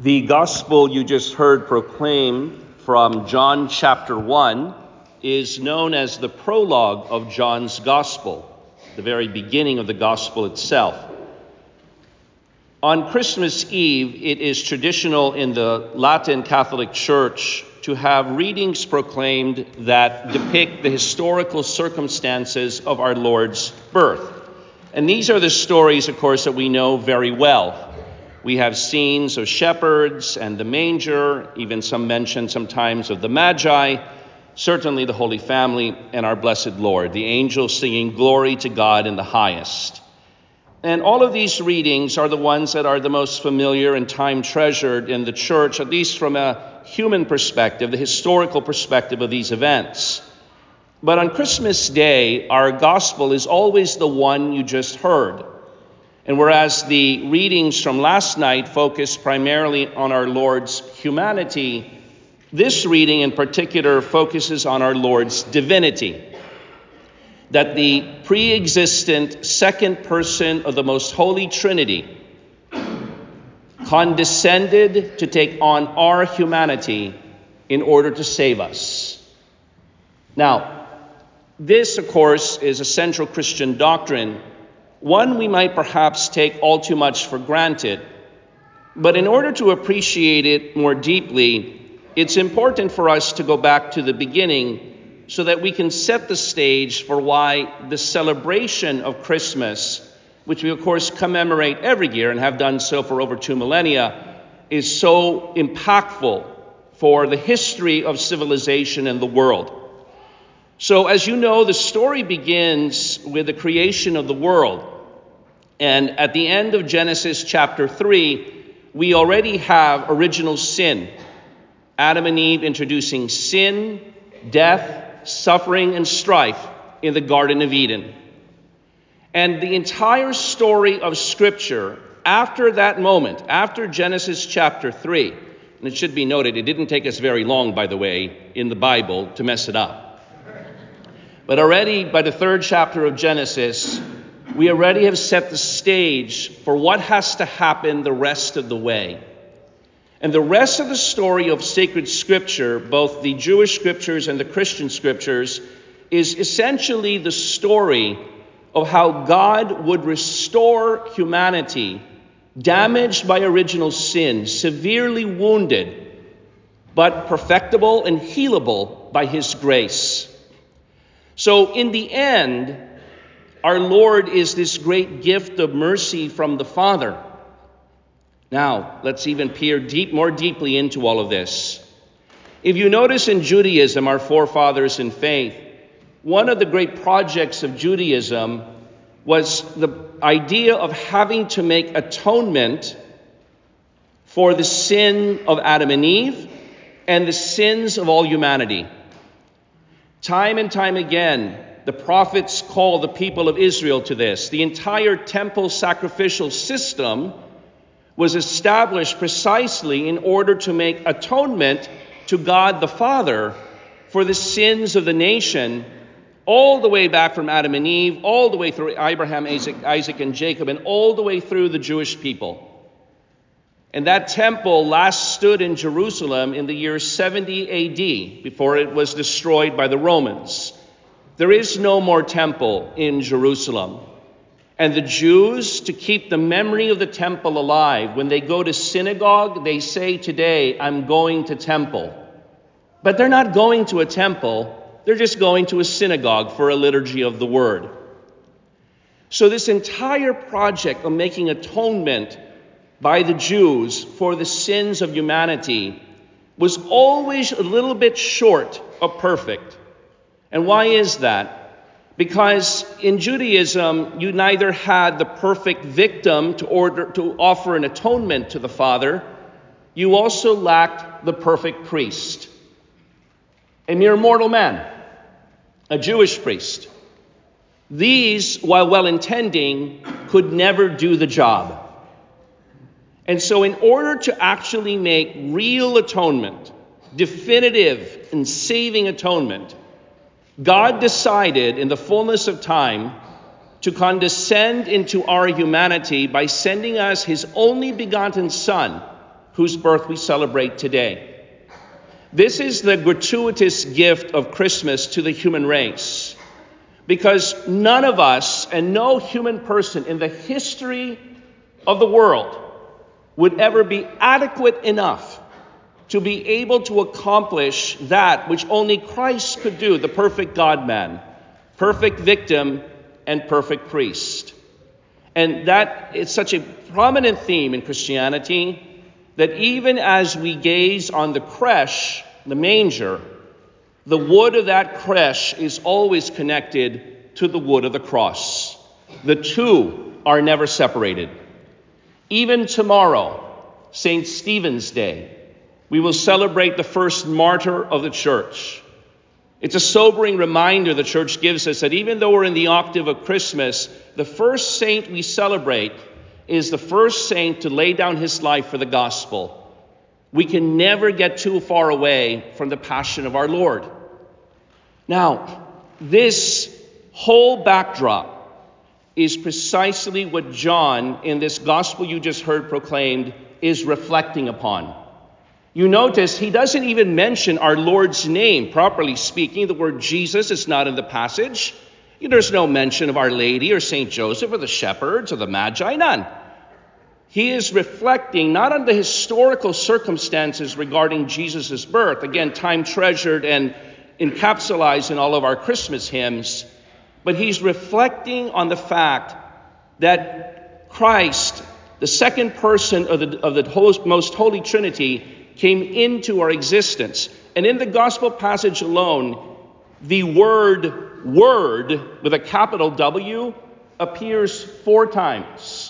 The gospel you just heard proclaimed from John chapter 1 is known as the prologue of John's gospel, the very beginning of the gospel itself. On Christmas Eve, it is traditional in the Latin Catholic Church to have readings proclaimed that depict the historical circumstances of our Lord's birth. And these are the stories, of course, that we know very well. We have scenes of shepherds and the manger, even some mention sometimes of the Magi, certainly the Holy Family and our blessed Lord, the angels singing glory to God in the highest. And all of these readings are the ones that are the most familiar and time treasured in the church, at least from a human perspective, the historical perspective of these events. But on Christmas Day, our gospel is always the one you just heard. And whereas the readings from last night focused primarily on our Lord's humanity, this reading in particular focuses on our Lord's divinity. That the pre-existent second person of the most holy Trinity condescended to take on our humanity in order to save us. Now, this, of course, is a central Christian doctrine, one we might perhaps take all too much for granted. But in order to appreciate it more deeply, it's important for us to go back to the beginning so that we can set the stage for why the celebration of Christmas, which we of course commemorate every year and have done so for over 2 millennia, is so impactful for the history of civilization and the world. So as you know, the story begins with the creation of the world. And at the end of Genesis chapter 3, we already have original sin. Adam and Eve introducing sin, death, suffering, and strife in the Garden of Eden. And the entire story of Scripture, after that moment, after Genesis chapter 3, and it should be noted, it didn't take us very long, by the way, in the Bible to mess it up. But already by the 3rd chapter of Genesis, we already have set the stage for what has to happen the rest of the way. And the rest of the story of sacred Scripture, both the Jewish Scriptures and the Christian Scriptures, is essentially the story of how God would restore humanity damaged by original sin, severely wounded, but perfectible and healable by His grace. So in the end, our Lord is this great gift of mercy from the Father. Now, let's even peer more deeply into all of this. If you notice in Judaism, our forefathers in faith, one of the great projects of Judaism was the idea of having to make atonement for the sin of Adam and Eve and the sins of all humanity. Time and time again, the prophets call the people of Israel to this. The entire temple sacrificial system was established precisely in order to make atonement to God the Father for the sins of the nation, all the way back from Adam and Eve, all the way through Abraham, Isaac, and Jacob, and all the way through the Jewish people. And that temple last stood in Jerusalem in the year 70 A.D., before it was destroyed by the Romans. There is no more temple in Jerusalem. And the Jews, to keep the memory of the temple alive, when they go to synagogue, they say today, I'm going to temple. But they're not going to a temple, they're just going to a synagogue for a liturgy of the word. So this entire project of making atonement by the Jews for the sins of humanity was always a little bit short of perfect. And why is that? Because in Judaism, you neither had the perfect victim to offer an atonement to the Father, you also lacked the perfect priest. A mere mortal man, a Jewish priest. These, while well-intending, could never do the job. And so in order to actually make real atonement, definitive and saving atonement, God decided in the fullness of time to condescend into our humanity by sending us His only begotten Son whose birth we celebrate today. This is the gratuitous gift of Christmas to the human race, because none of us and no human person in the history of the world would ever be adequate enough to be able to accomplish that which only Christ could do, the perfect God-man, perfect victim, and perfect priest. And that is such a prominent theme in Christianity that even as we gaze on the creche, the manger, the wood of that creche is always connected to the wood of the cross. The two are never separated. Even tomorrow, St. Stephen's Day, we will celebrate the first martyr of the church. It's a sobering reminder the church gives us that even though we're in the octave of Christmas, the first saint we celebrate is the first saint to lay down his life for the gospel. We can never get too far away from the passion of our Lord. Now, this whole backdrop is precisely what John, in this gospel you just heard proclaimed, is reflecting upon. You notice he doesn't even mention our Lord's name, properly speaking. The word Jesus is not in the passage. There's no mention of Our Lady or St. Joseph or the shepherds or the Magi, none. He is reflecting not on the historical circumstances regarding Jesus' birth, again, time treasured and encapsulated in all of our Christmas hymns, but he's reflecting on the fact that Christ, the second person of the most holy Trinity, came into our existence. And in the gospel passage alone, the word with a capital W appears 4 times.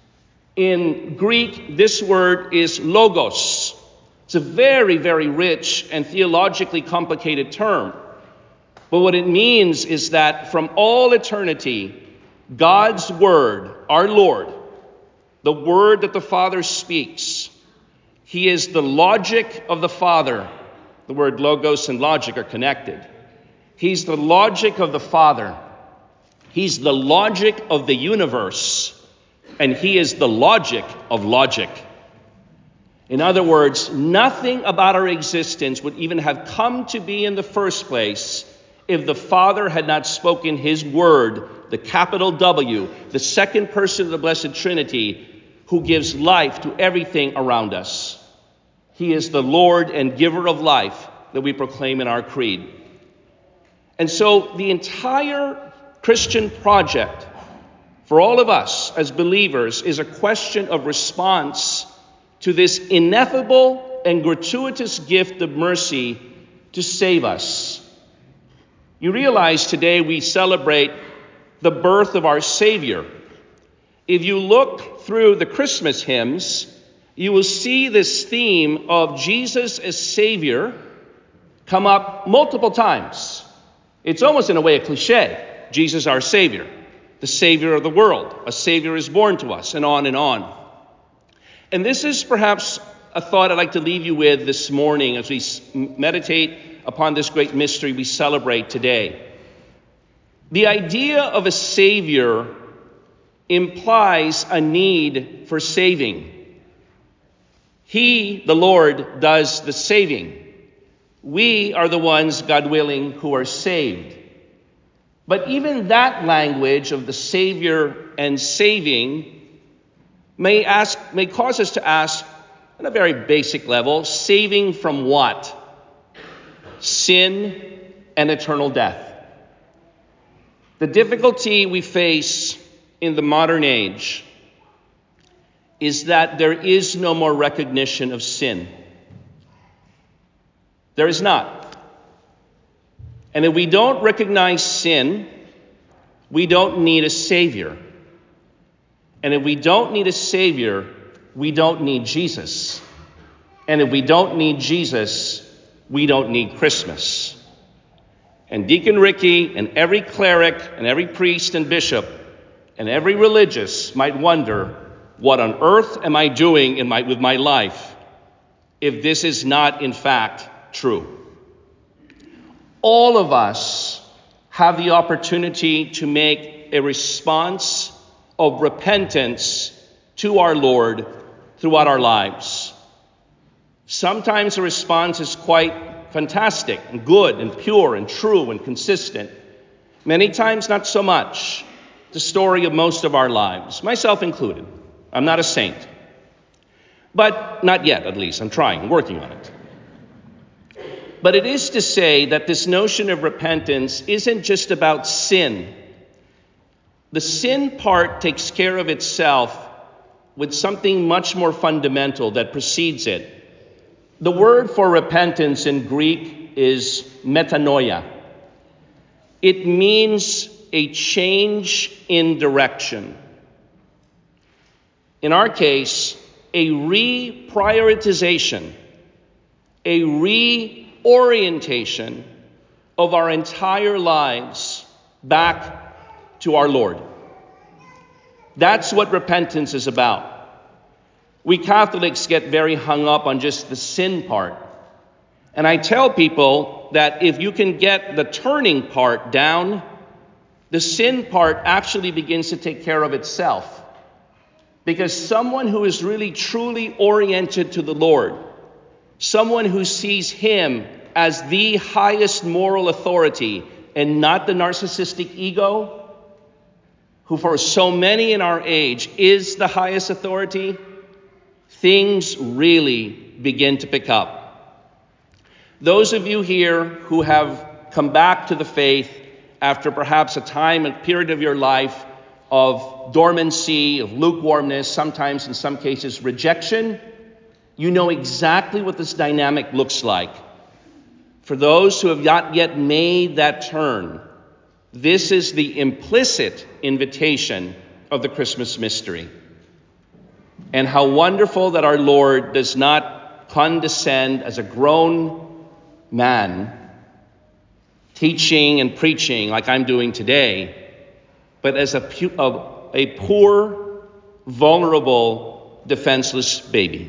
In Greek, this word is logos. It's a very, very rich and theologically complicated term. But what it means is that from all eternity, God's word, our Lord, the word that the Father speaks, he is the logic of the Father. The word logos and logic are connected. He's the logic of the Father. He's the logic of the universe. And he is the logic of logic. In other words, nothing about our existence would even have come to be in the first place if the Father had not spoken his word, the capital W, the second person of the Blessed Trinity, who gives life to everything around us. He is the Lord and giver of life that we proclaim in our creed. And so the entire Christian project for all of us as believers is a question of response to this ineffable and gratuitous gift of mercy to save us. You realize today we celebrate the birth of our Savior. If you look through the Christmas hymns, you will see this theme of Jesus as Savior come up multiple times. It's almost in a way a cliche. Jesus our Savior, the Savior of the world. A Savior is born to us, and on and on. And this is perhaps a thought I'd like to leave you with this morning as we meditate upon this great mystery we celebrate today. The idea of a Savior implies a need for saving. He, the Lord, does the saving. We are the ones, God willing, who are saved. But even that language of the Savior and saving may cause us to ask, on a very basic level, saving from what? Sin and eternal death. The difficulty we face in the modern age is that there is no more recognition of sin. There is not. And if we don't recognize sin, we don't need a Savior. And if we don't need a Savior, we don't need Jesus. And if we don't need Jesus, we don't need Christmas. And Deacon Ricky and every cleric and every priest and bishop and every religious might wonder, what on earth am I doing with my life if this is not in fact true? All of us have the opportunity to make a response of repentance to our Lord throughout our lives. Sometimes the response is quite fantastic and good and pure and true and consistent. Many times not so much. The story of most of our lives, myself included. I'm not a saint. But not yet, at least. I'm trying, I'm working on it. But it is to say that this notion of repentance isn't just about sin. The sin part takes care of itself with something much more fundamental that precedes it. The word for repentance in Greek is metanoia. It means a change in direction. In our case, a reprioritization, a reorientation of our entire lives back to our Lord. That's what repentance is about. We Catholics get very hung up on just the sin part. And I tell people that if you can get the turning part down, the sin part actually begins to take care of itself. Because someone who is really truly oriented to the Lord, someone who sees Him as the highest moral authority and not the narcissistic ego, who for so many in our age is the highest authority, things really begin to pick up. Those of you here who have come back to the faith after perhaps a time and period of your life of dormancy, of lukewarmness, sometimes in some cases rejection, you know exactly what this dynamic looks like. For those who have not yet made that turn, this is the implicit invitation of the Christmas mystery. And how wonderful that our Lord does not condescend as a grown man, teaching and preaching like I'm doing today, but as a poor, vulnerable, defenseless baby.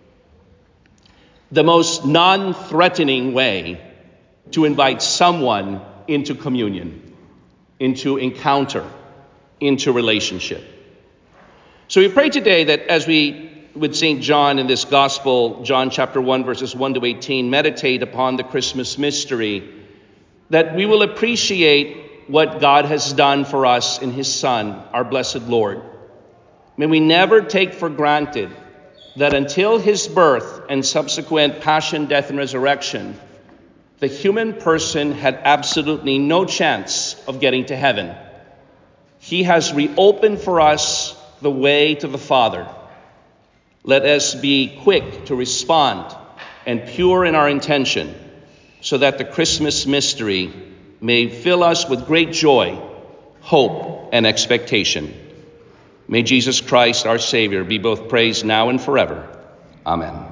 The most non-threatening way to invite someone into communion, into encounter, into relationship. So we pray today that as we, with St. John in this gospel, John chapter 1, verses 1 to 18, meditate upon the Christmas mystery, that we will appreciate what God has done for us in His Son, our blessed Lord. May we never take for granted that until His birth and subsequent passion, death, and resurrection, the human person had absolutely no chance of getting to heaven. He has reopened for us the way to the Father. Let us be quick to respond and pure in our intention, so that the Christmas mystery may fill us with great joy, hope, and expectation. May Jesus Christ, our Savior, be both praised now and forever. Amen.